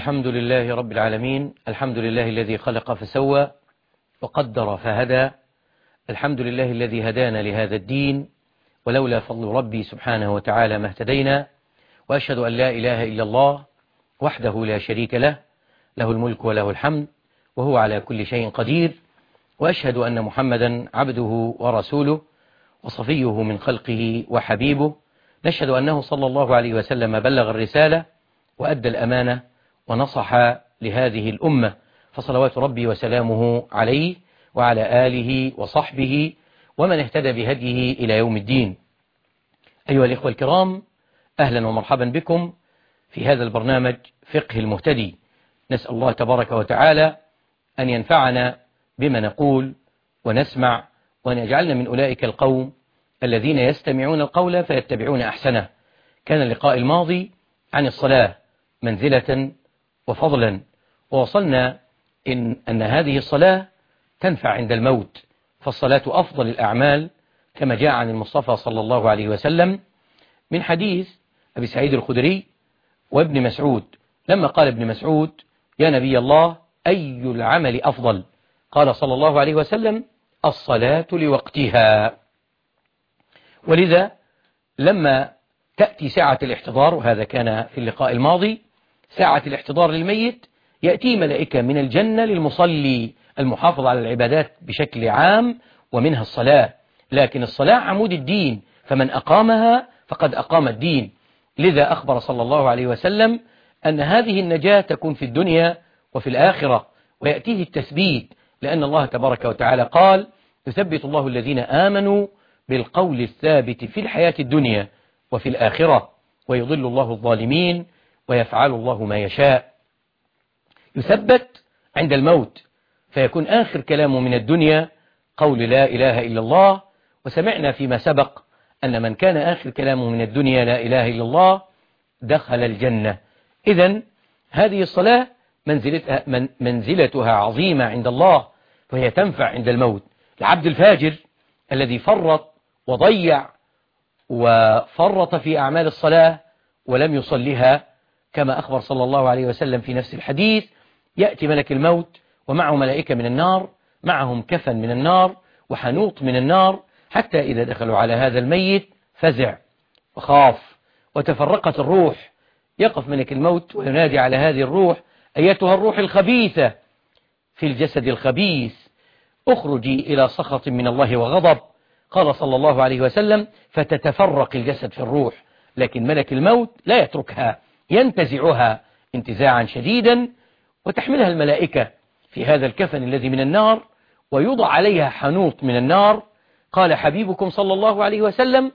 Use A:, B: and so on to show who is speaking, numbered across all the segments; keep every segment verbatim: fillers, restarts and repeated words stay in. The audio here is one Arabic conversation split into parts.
A: الحمد لله رب العالمين. الحمد لله الذي خلق فسوى وقدر فهدى. الحمد لله الذي هدانا لهذا الدين، ولولا فضل ربي سبحانه وتعالى ما اهتدينا. وأشهد أن لا إله إلا الله وحده لا شريك له، له الملك وله الحمد وهو على كل شيء قدير. وأشهد أن محمدا عبده ورسوله وصفيه من خلقه وحبيبه. نشهد أنه صلى الله عليه وسلم بلغ الرسالة وأدى الأمانة ونصح لهذه الأمة، فصلوات ربي وسلامه عليه وعلى آله وصحبه ومن اهتدى بهديه إلى يوم الدين. أيها الإخوة الكرام، أهلا ومرحبا بكم في هذا البرنامج فقه المهتدي. نسأل الله تبارك وتعالى أن ينفعنا بما نقول ونسمع، وأن يجعلنا من أولئك القوم الذين يستمعون القول فيتبعون أحسنه. كان اللقاء الماضي عن الصلاة منزلة وفضلا، ووصلنا إن أن هذه الصلاة تنفع عند الموت، فالصلاة أفضل الأعمال كما جاء عن المصطفى صلى الله عليه وسلم من حديث أبي سعيد الخدري وابن مسعود، لما قال ابن مسعود: يا نبي الله، أي العمل أفضل؟ قال صلى الله عليه وسلم: الصلاة لوقتها. ولذا لما تأتي ساعة الاحتضار، وهذا كان في اللقاء الماضي، ساعة الاحتضار للميت، يأتي ملائكة من الجنة للمصلي المحافظ على العبادات بشكل عام ومنها الصلاة، لكن الصلاة عمود الدين، فمن أقامها فقد أقام الدين. لذا أخبر صلى الله عليه وسلم أن هذه النجاة تكون في الدنيا وفي الآخرة، ويأتيه التثبيت، لأن الله تبارك وتعالى قال: يثبت الله الذين آمنوا بالقول الثابت في الحياة الدنيا وفي الآخرة ويضل الله الظالمين ويفعل الله ما يشاء. يثبت عند الموت، فيكون آخر كلامه من الدنيا قول لا إله إلا الله. وسمعنا فيما سبق أن من كان آخر كلامه من الدنيا لا إله إلا الله دخل الجنة. إذن هذه الصلاة منزلتها, من منزلتها عظيمة عند الله، وهي تنفع عند الموت. العبد الفاجر الذي فرط وضيع وفرط في أعمال الصلاة ولم يصلها، كما أخبر صلى الله عليه وسلم في نفس الحديث: يأتي ملك الموت ومعه ملائكة من النار، معهم كفن من النار وحنوط من النار، حتى إذا دخلوا على هذا الميت فزع وخاف وتفرقت الروح. يقف ملك الموت وينادي على هذه الروح: أيتها الروح الخبيثة في الجسد الخبيث، اخرجي إلى سخط من الله وغضب. قال صلى الله عليه وسلم: فتتفرق الجسد في الروح، لكن ملك الموت لا يتركها، ينتزعها انتزاعا شديدا، وتحملها الملائكة في هذا الكفن الذي من النار، ويوضع عليها حنوط من النار. قال حبيبكم صلى الله عليه وسلم: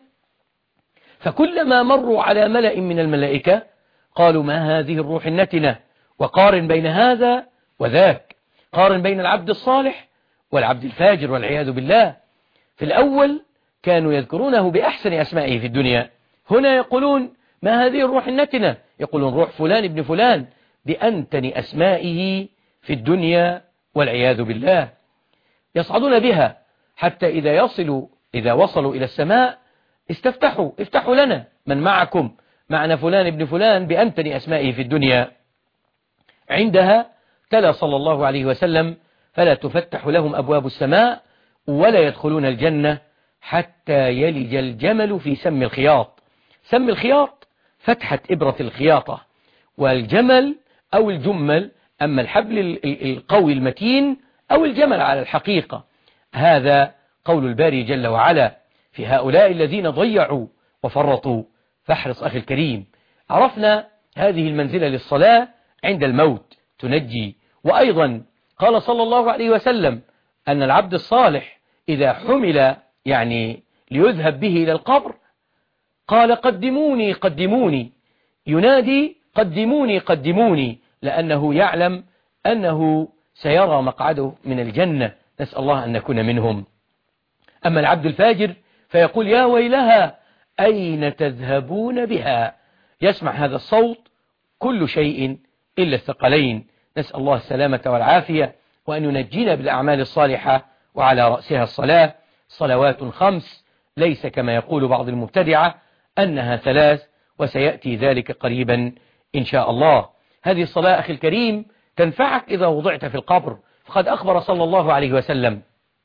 A: فكلما مروا على ملأ من الملائكة قالوا: ما هذه الروح النتنة؟ وقارن بين هذا وذاك، قارن بين العبد الصالح والعبد الفاجر والعياذ بالله. في الأول كانوا يذكرونه بأحسن أسمائه في الدنيا، هنا يقولون: ما هذه الروح النتنة؟ يقولون روح فلان ابن فلان بأنتن أسمائه في الدنيا والعياذ بالله. يصعدون بها حتى إذا يصلوا إذا وصلوا إلى السماء استفتحوا افتحوا لنا، من معكم؟ معنا فلان ابن فلان بأنتن أسمائه في الدنيا. عندها تلا صلى الله عليه وسلم: فلا تفتح لهم أبواب السماء ولا يدخلون الجنة حتى يلج الجمل في سم الخياط. سم الخياط فتحة إبرة الخياطة، والجمل أو الجمل، أما الحبل القوي المتين أو الجمل على الحقيقة. هذا قول الباري جل وعلا في هؤلاء الذين ضيعوا وفرطوا. فاحرص أخي الكريم. عرفنا هذه المنزلة للصلاة عند الموت تنجي. وأيضا قال صلى الله عليه وسلم أن العبد الصالح إذا حمل يعني ليذهب به إلى القبر قال: قدموني قدموني، ينادي: قدموني قدموني، لأنه يعلم أنه سيرى مقعده من الجنة. نسأل الله أن نكون منهم. أما العبد الفاجر فيقول: يا ويلها، أين تذهبون بها؟ يسمع هذا الصوت كل شيء إلا الثقلين. نسأل الله السلامة والعافية، وأن ينجينا بالأعمال الصالحة، وعلى رأسها الصلاة. صلوات خمس، ليس كما يقول بعض المبتدعة أنها ثلاث، وسيأتي ذلك قريبا إن شاء الله. هذه الصلاة أخي الكريم تنفعك إذا وضعت في القبر، فقد أخبر صلى الله عليه وسلم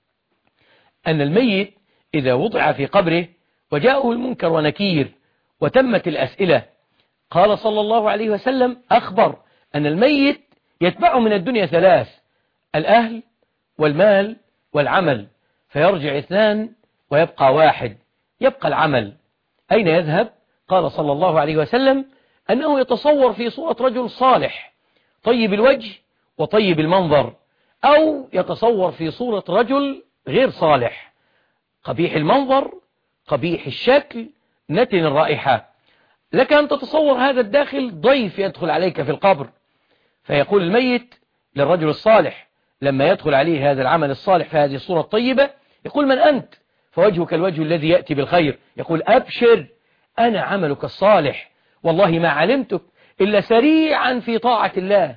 A: أن الميت إذا وضع في قبره وجاءه المنكر ونكير وتمت الأسئلة، قال صلى الله عليه وسلم أخبر أن الميت يتبعه من الدنيا ثلاث: الأهل والمال والعمل، فيرجع اثنان ويبقى واحد، يبقى العمل. أين يذهب؟ قال صلى الله عليه وسلم أنه يتصور في صورة رجل صالح طيب الوجه وطيب المنظر، أو يتصور في صورة رجل غير صالح قبيح المنظر قبيح الشكل نتن الرائحة. لك أن تتصور هذا الداخل ضيف يدخل عليك في القبر، فيقول الميت للرجل الصالح لما يدخل عليه هذا العمل الصالح في هذه الصورة الطيبة، يقول: من أنت؟ فوجهك الوجه الذي يأتي بالخير. يقول: أبشر، أنا عملك الصالح، والله ما علمتك إلا سريعا في طاعة الله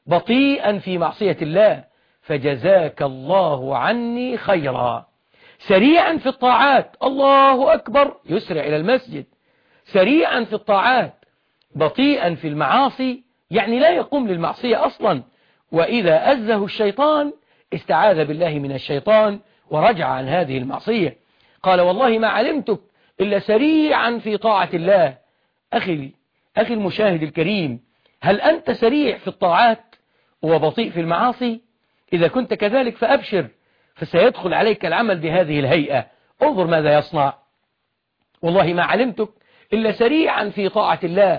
A: بطيئا في معصية الله، فجزاك الله عني خيرا. سريعا في الطاعات، الله أكبر، يسرع إلى المسجد. سريعا في الطاعات بطيئا في المعاصي، يعني لا يقوم للمعصية أصلا، وإذا أزه الشيطان استعاذ بالله من الشيطان ورجع عن هذه المعصية. قال: والله ما علمتك إلا سريعا في طاعة الله. أخي أخي المشاهد الكريم، هل أنت سريع في الطاعات وبطيء في المعاصي؟ إذا كنت كذلك فأبشر، فسيدخل عليك العمل بهذه الهيئة. انظر ماذا يصنع: والله ما علمتك إلا سريعا في طاعة الله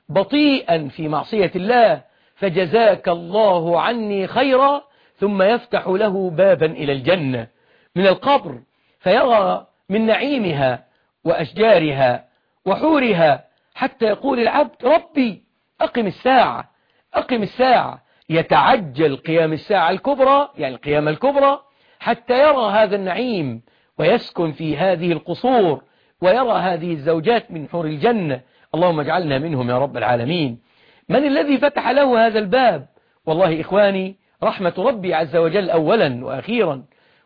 A: بطيئا في معصية الله، فجزاك الله عني خيرا. ثم يفتح له بابا إلى الجنة من القبر، فيرى من نعيمها وأشجارها وحورها، حتى يقول العبد: ربي أقم الساعة أقم الساعة. يتعجل قيام الساعة الكبرى، يعني القيامة الكبرى، حتى يرى هذا النعيم ويسكن في هذه القصور ويرى هذه الزوجات من حور الجنة. اللهم اجعلنا منهم يا رب العالمين. من الذي فتح له هذا الباب؟ والله إخواني، رحمة ربي عز وجل أولا وأخيرا،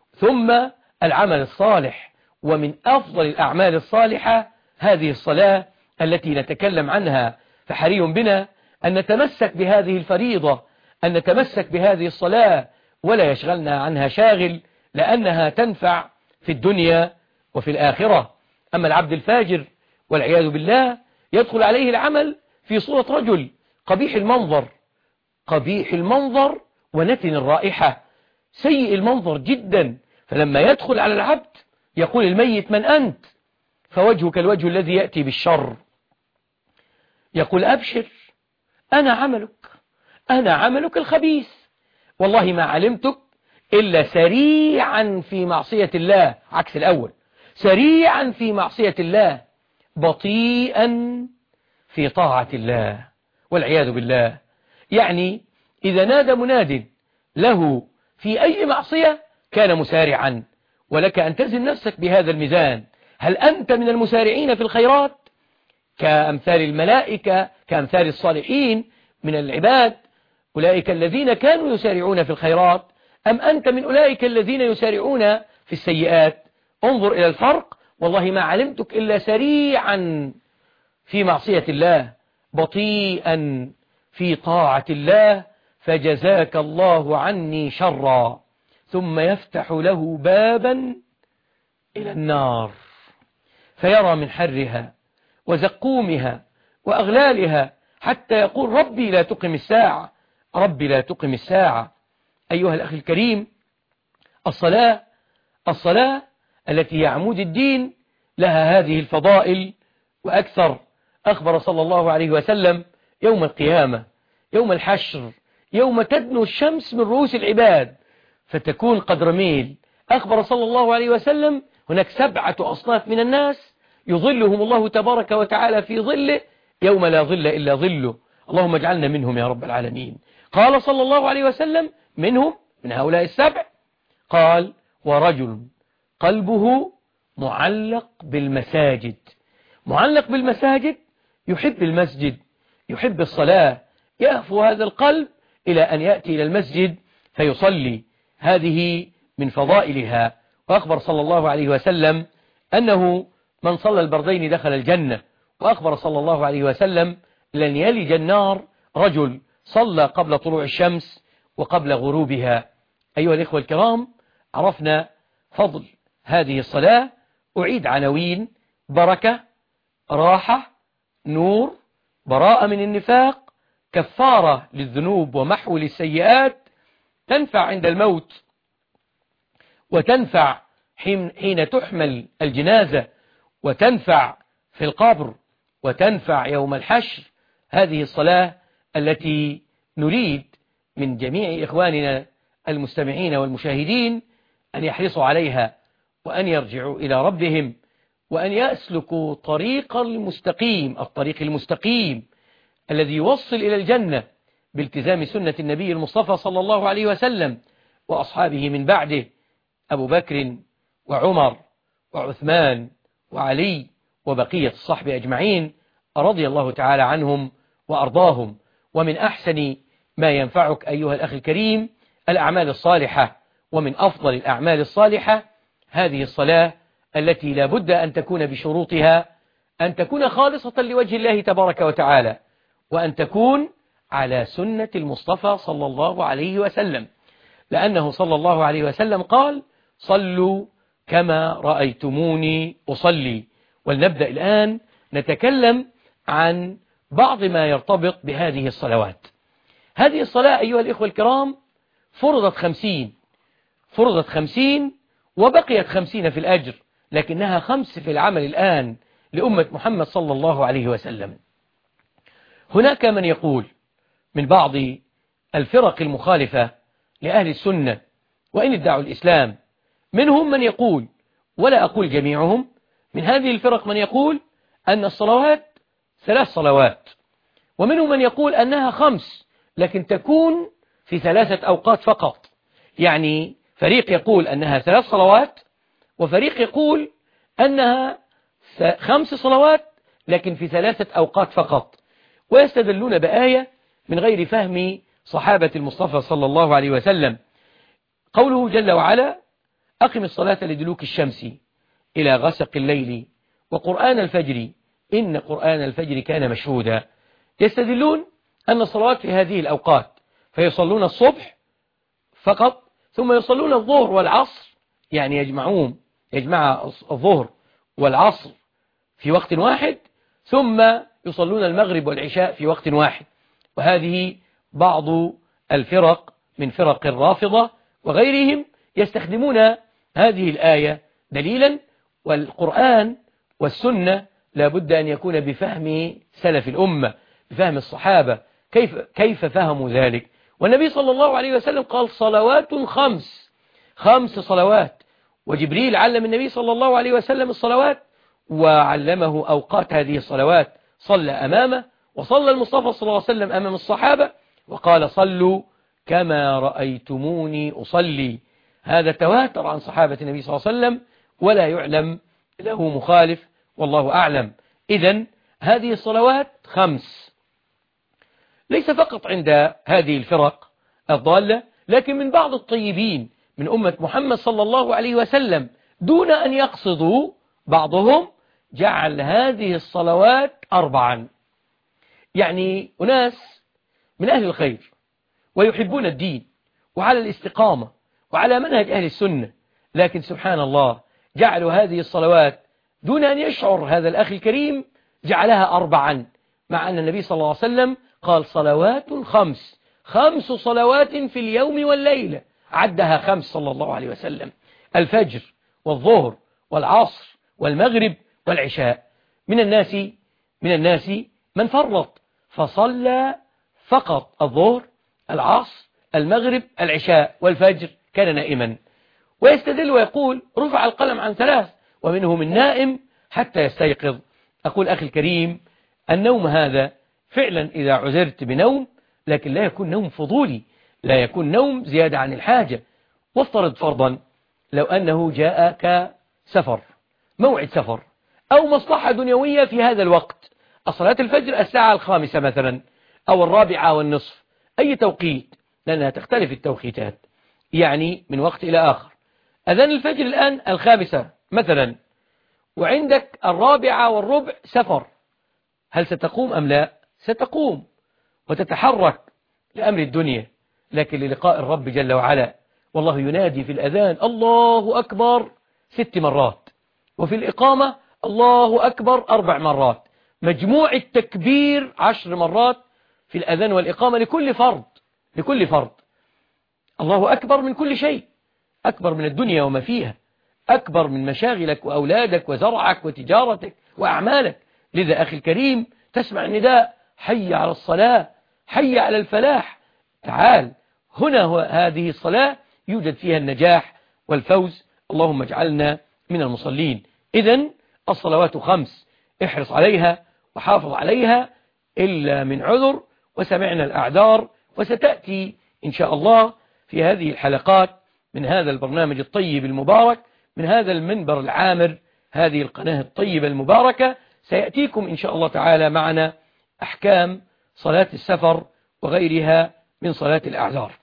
A: ثم العمل الصالح. ومن أفضل الأعمال الصالحة هذه الصلاة التي نتكلم عنها، فحري بنا أن نتمسك بهذه الفريضة، أن نتمسك بهذه الصلاة ولا يشغلنا عنها شاغل، لأنها تنفع في الدنيا وفي الآخرة. أما العبد الفاجر والعياذ بالله يدخل عليه العمل في صورة رجل قبيح المنظر قبيح المنظر ونتن الرائحة، سيء المنظر جدا. فلما يدخل على العبد يقول الميت: من أنت؟ فوجهك الوجه الذي يأتي بالشر. يقول: أبشر، أنا عملك أنا عملك الخبيث، والله ما علمتك إلا سريعا في معصية الله، عكس الأول، سريعا في معصية الله بطيئا في طاعة الله، والعياذ بالله. يعني إذا نادى مناد له في أي معصية كان مسارعا، ولك أن تزن نفسك بهذا الميزان. هل أنت من المسارعين في الخيرات كأمثال الملائكة، كأمثال الصالحين من العباد، أولئك الذين كانوا يسارعون في الخيرات، أم أنت من أولئك الذين يسارعون في السيئات؟ انظر إلى الفرق. والله ما علمتك إلا سريعا في معصية الله بطيئا في طاعة الله، فجزاك الله عني شرا. ثم يفتح له بابا إلى النار، فيرى من حرها وزقومها وأغلالها، حتى يقول: ربي لا تقم الساعة ربي لا تقم الساعة. أيها الأخي الكريم، الصلاة الصلاة التي هي عمود الدين لها هذه الفضائل وأكثر. أخبر صلى الله عليه وسلم يوم القيامة، يوم الحشر، يوم تدنو الشمس من رؤوس العباد فتكون قدر ميل. أخبر صلى الله عليه وسلم هناك سبعة أصناف من الناس يظلهم الله تبارك وتعالى في ظله يوم لا ظل إلا ظله. اللهم اجعلنا منهم يا رب العالمين. قال صلى الله عليه وسلم: منهم، من هؤلاء السبع، قال: ورجل قلبه معلق بالمساجد. معلق بالمساجد، يحب المسجد، يحب الصلاة، يهفو هذا القلب إلى أن يأتي إلى المسجد فيصلي. هذه من فضائلها. وأخبر صلى الله عليه وسلم أنه من صلى البردين دخل الجنة. وأخبر صلى الله عليه وسلم: لن يلج النار رجل صلى قبل طلوع الشمس وقبل غروبها. أيها الإخوة الكرام، عرفنا فضل هذه الصلاة. أعيد عناوين: بركة، راحة، نور، براءة من النفاق، كفارة للذنوب ومحو للسيئات، تنفع عند الموت، وتنفع حين تحمل الجنازة، وتنفع في القبر، وتنفع يوم الحشر. هذه الصلاة التي نريد من جميع إخواننا المستمعين والمشاهدين أن يحرصوا عليها، وأن يرجعوا إلى ربهم، وأن يسلكوا طريق المستقيم الطريق المستقيم الذي يوصل إلى الجنة بالتزام سنة النبي المصطفى صلى الله عليه وسلم وأصحابه من بعده، أبو بكر وعمر وعثمان وعلي وبقية الصحب أجمعين، رضي الله تعالى عنهم وأرضاهم. ومن أحسن ما ينفعك أيها الأخ الكريم الأعمال الصالحة، ومن أفضل الأعمال الصالحة هذه الصلاة التي لا بد أن تكون بشروطها: أن تكون خالصة لوجه الله تبارك وتعالى، وأن تكون على سنة المصطفى صلى الله عليه وسلم، لأنه صلى الله عليه وسلم قال: صلوا كما رأيتموني أصلي. ولنبدأ الآن نتكلم عن بعض ما يرتبط بهذه الصلوات. هذه الصلاة أيها الإخوة الكرام فرضت خمسين فرضت خمسين وبقيت خمسين في الأجر، لكنها خمس في العمل الآن لأمة محمد صلى الله عليه وسلم. هناك من يقول من بعض الفرق المخالفة لأهل السنة وإن ادعوا الإسلام، منهم من يقول، ولا أقول جميعهم، من هذه الفرق من يقول أن الصلوات ثلاث صلوات، ومنهم من يقول أنها خمس لكن تكون في ثلاثة أوقات فقط. يعني فريق يقول أنها ثلاث صلوات، وفريق يقول أنها خمس صلوات لكن في ثلاثة أوقات فقط، ويستدلون بآية من غير فهم صحابة المصطفى صلى الله عليه وسلم. قوله جل وعلا: أقم الصلاة لدلوك الشمس إلى غسق الليل وقرآن الفجر إن قرآن الفجر كان مشهودا. يستدلون أن الصلوات في هذه الأوقات، فيصلون الصبح فقط، ثم يصلون الظهر والعصر، يعني يجمعون يجمع الظهر والعصر في وقت واحد، ثم يصلون المغرب والعشاء في وقت واحد. وهذه بعض الفرق من فرق الرافضة وغيرهم يستخدمون هذه الآية دليلا، والقرآن والسنة لا بد أن يكون بفهم سلف الأمة، بفهم الصحابة كيف كيف فهموا ذلك. والنبي صلى الله عليه وسلم قال: صلوات خمس خمس صلوات. وجبريل علم النبي صلى الله عليه وسلم الصلوات وعلمه أوقات هذه الصلوات، صلى أمامه، وصلى المصطفى صلى الله عليه وسلم أمام الصحابة وقال: صلوا كما رأيتموني أصلي. هذا تواتر عن صحابة النبي صلى الله عليه وسلم ولا يعلم له مخالف، والله أعلم. إذن هذه الصلوات خمس، ليس فقط عند هذه الفرق الضالة، لكن من بعض الطيبين من أمة محمد صلى الله عليه وسلم دون أن يقصدوا بعضهم جعل هذه الصلوات أربعا. يعني أناس من أهل الخير ويحبون الدين وعلى الاستقامة وعلى منهج أهل السنة، لكن سبحان الله جعلوا هذه الصلوات دون أن يشعر هذا الأخ الكريم جعلها أربعا، مع أن النبي صلى الله عليه وسلم قال: صلوات خمس خمس صلوات في اليوم والليلة، عدها خمس صلى الله عليه وسلم: الفجر والظهر والعصر والمغرب والعشاء. من الناس من الناس من فرط فصلى فقط الظهر العصر المغرب العشاء والفجر، كان نائما، ويستدل ويقول: رفع القلم عن ثلاث، ومنهم النائم حتى يستيقظ. أقول أخي الكريم، النوم هذا فعلا إذا عذرت بنوم، لكن لا يكون نوم فضولي، لا يكون نوم زيادة عن الحاجة. وافترض فرضا لو أنه جاءك سفر، موعد سفر أو مصلحة دنيوية في هذا الوقت، صلاة الفجر الساعة الخامسة مثلا أو الرابعة والنصف، أي توقيت، لأنها تختلف التوقيتات، يعني من وقت إلى آخر. أذان الفجر الآن الخامسة مثلا، وعندك الرابعة والربع سفر، هل ستقوم أم لا؟ ستقوم وتتحرك لأمر الدنيا، لكن للقاء الرب جل وعلا. والله ينادي في الأذان الله أكبر ست مرات، وفي الإقامة الله أكبر أربع مرات، مجموع التكبير عشر مرات في الأذان والإقامة لكل فرد. لكل فرد الله أكبر من كل شيء، أكبر من الدنيا وما فيها، أكبر من مشاغلك وأولادك وزرعك وتجارتك وأعمالك. لذا أخي الكريم تسمع النداء حي على الصلاة، حي على الفلاح، تعال هنا. هو هذه الصلاة يوجد فيها النجاح والفوز. اللهم اجعلنا من المصلين. إذن الصلوات خمس، احرص عليها وحافظ عليها إلا من عذر، وسمعنا الأعذار. وستأتي إن شاء الله في هذه الحلقات من هذا البرنامج الطيب المبارك، من هذا المنبر العامر، هذه القناة الطيبة المباركة، سيأتيكم إن شاء الله تعالى معنا أحكام صلاة السفر وغيرها من صلاة الأعذار.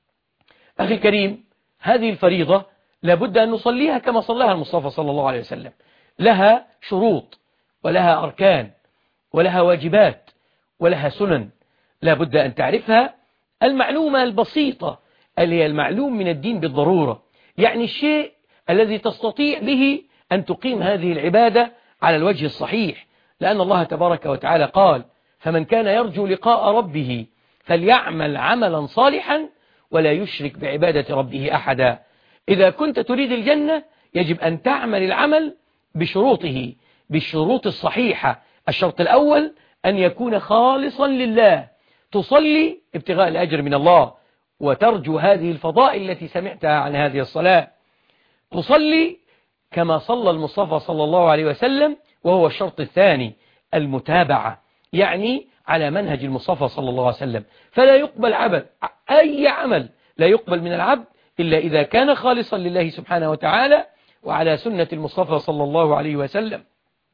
A: أخي الكريم، هذه الفريضة لابد أن نصليها كما صلاها المصطفى صلى الله عليه وسلم، لها شروط ولها أركان ولها واجبات ولها سنن لابد أن تعرفها. المعلومة البسيطة اللي هي المعلوم من الدين بالضرورة، يعني الشيء الذي تستطيع به أن تقيم هذه العبادة على الوجه الصحيح، لأن الله تبارك وتعالى قال فمن كان يرجو لقاء ربه فليعمل عملا صالحا ولا يشرك بعبادة ربه أحدا. إذا كنت تريد الجنة يجب أن تعمل العمل بشروطه، بالشروط الصحيحة. الشرط الأول أن يكون خالصا لله، تصلي ابتغاء الأجر من الله وترجو هذه الفضائل التي سمعتها عن هذه الصلاة، تصلي كما صلى المصطفى صلى الله عليه وسلم. وهو الشرط الثاني المتابعة، يعني على منهج المصطفى صلى الله عليه وسلم. فلا يقبل عمل، أي عمل لا يقبل من العبد إلا إذا كان خالصا لله سبحانه وتعالى وعلى سنة المصطفى صلى الله عليه وسلم.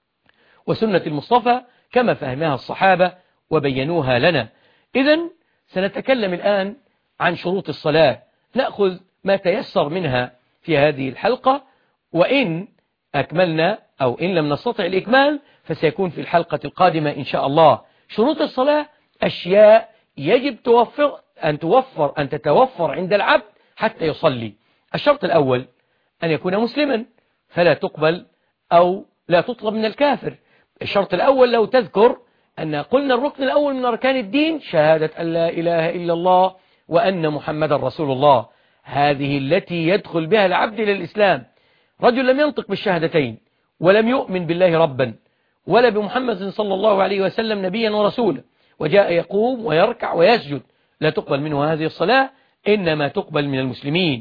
A: وسنة المصطفى كما فهمها الصحابة وبينوها لنا. إذن سنتكلم الآن عن شروط الصلاة، نأخذ ما تيسر منها في هذه الحلقة، وإن أكملنا أو إن لم نستطع الإكمال فسيكون في الحلقة القادمة إن شاء الله. شروط الصلاة أشياء يجب توفر أن توفر أن تتوفر عند العبد حتى يصلي. الشرط الأول أن يكون مسلما، فلا تقبل أو لا تطلب من الكافر. الشرط الأول لو تذكر أن قلنا الركن الأول من أركان الدين شهادة أن لا إله إلا الله وأن محمد رسول الله، هذه التي يدخل بها العبد إلى الإسلام. رجل لم ينطق بالشهادتين ولم يؤمن بالله ربا ولا بمحمد صلى الله عليه وسلم نبيا ورسولا، وجاء يقوم ويركع ويسجد، لا تقبل منه هذه الصلاة، إنما تقبل من المسلمين.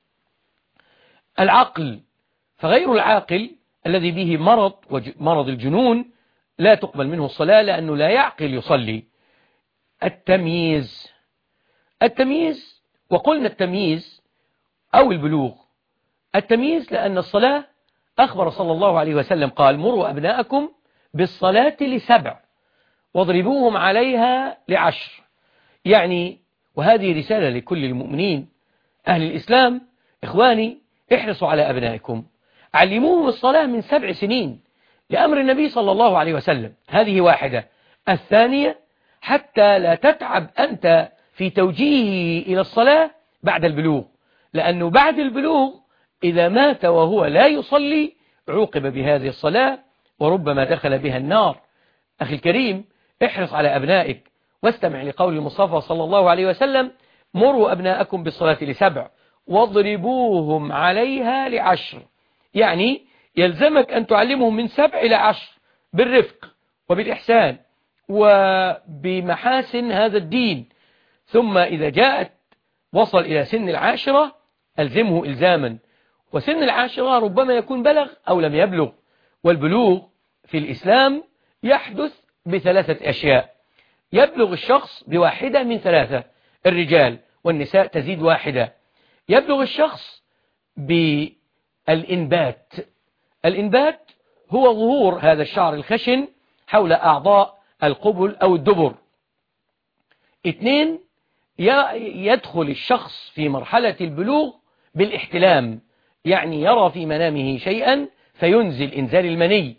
A: العقل، فغير العاقل الذي به مرض مرض الجنون لا تقبل منه الصلاة لأنه لا يعقل يصلي. التمييز، التمييز وقلنا التمييز أو البلوغ. التمييز لأن الصلاة أخبر صلى الله عليه وسلم قال مروا أبناءكم بالصلاة لسبع واضربوهم عليها لعشر. يعني وهذه رسالة لكل المؤمنين أهل الإسلام، إخواني احرصوا على أبنائكم، علموهم الصلاة من سبع سنين لأمر النبي صلى الله عليه وسلم. هذه واحدة. الثانية حتى لا تتعب أنت في توجيهه إلى الصلاة بعد البلوغ، لأنه بعد البلوغ إذا مات وهو لا يصلي عوقب بهذه الصلاة وربما دخل بها النار. أخي الكريم احرص على أبنائك واستمع لقول المصطفى صلى الله عليه وسلم مروا أبناءكم بالصلاة لسبع واضربوهم عليها لعشر. يعني يلزمك أن تعلمهم من سبع إلى عشر بالرفق وبالإحسان وبمحاسن هذا الدين، ثم إذا جاءت وصل إلى سن العاشرة ألزمه إلزاما، وسن العاشرة ربما يكون بلغ أو لم يبلغ. والبلوغ في الإسلام يحدث بثلاثة أشياء. يبلغ الشخص بواحدة من ثلاثة، الرجال والنساء تزيد واحدة. يبلغ الشخص بالإنبات، الإنبات هو ظهور هذا الشعر الخشن حول أعضاء القبل أو الدبر. اثنين، يدخل الشخص في مرحلة البلوغ بالاحتلام، يعني يرى في منامه شيئا فينزل إنزال المني.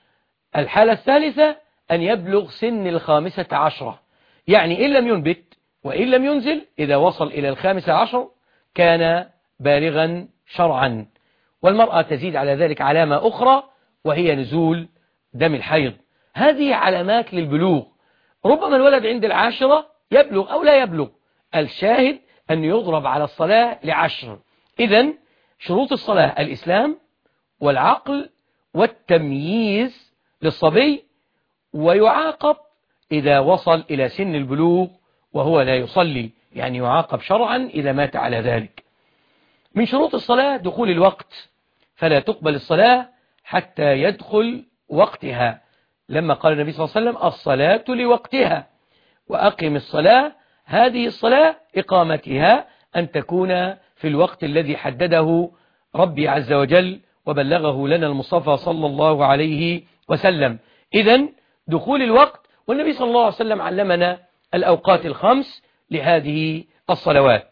A: الحالة الثالثة أن يبلغ سن الخامسة عشرة، يعني إن لم ينبت وإن لم ينزل إذا وصل إلى الخامس عشر كان بالغا شرعا. والمرأة تزيد على ذلك علامة أخرى وهي نزول دم الحيض. هذه علامات للبلوغ. ربما الولد عند العاشرة يبلغ أو لا يبلغ، الشاهد أن يضرب على الصلاة لعشر. إذن شروط الصلاة الإسلام والعقل والتمييز للصبي، ويعاقب إذا وصل إلى سن البلوغ وهو لا يصلي، يعني يعاقب شرعا إذا مات على ذلك. من شروط الصلاة دخول الوقت، فلا تقبل الصلاة حتى يدخل وقتها، لما قال النبي صلى الله عليه وسلم الصلاة لوقتها وأقم الصلاة. هذه الصلاة إقامتها أن تكون في الوقت الذي حدده ربي عز وجل وبلغه لنا المصطفى صلى الله عليه وسلم. إذن دخول الوقت، والنبي صلى الله عليه وسلم علمنا الأوقات الخمس لهذه الصلوات.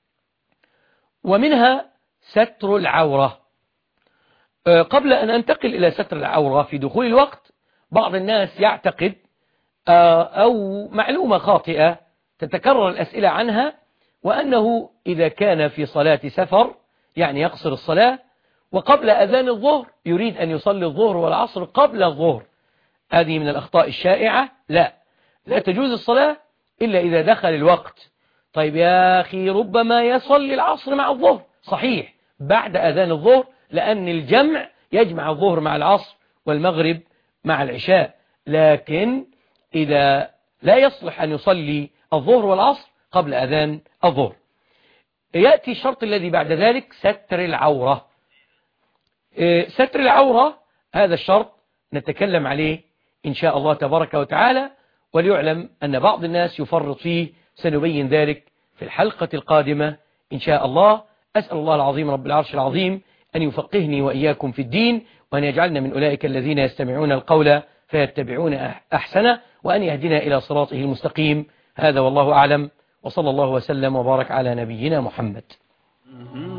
A: ومنها ستر العورة. قبل أن أنتقل إلى ستر العورة في دخول الوقت، بعض الناس يعتقد أو معلومة خاطئة تتكرر الأسئلة عنها، وأنه إذا كان في صلاة سفر يعني يقصر الصلاة وقبل أذان الظهر يريد أن يصلي الظهر والعصر قبل الظهر. هذه من الأخطاء الشائعة. لا لا تجوز الصلاة إلا إذا دخل الوقت. طيب يا أخي ربما يصلي العصر مع الظهر، صحيح بعد أذان الظهر، لأن الجمع يجمع الظهر مع العصر والمغرب مع العشاء، لكن إذا لا يصلح أن يصلي الظهر والعصر قبل أذان الظهر. يأتي الشرط الذي بعد ذلك ستر العورة. ستر العورة هذا الشرط نتكلم عليه إن شاء الله تبارك وتعالى، وليعلم أن بعض الناس يفرط فيه، سنبين ذلك في الحلقة القادمة إن شاء الله. أسأل الله العظيم رب العرش العظيم أن يفقهني وإياكم في الدين، وأن يجعلنا من أولئك الذين يستمعون القول فيتبعون أحسنه، وأن يهدنا إلى صراطه المستقيم. هذا والله أعلم، وصلى الله وسلم وبارك على نبينا محمد.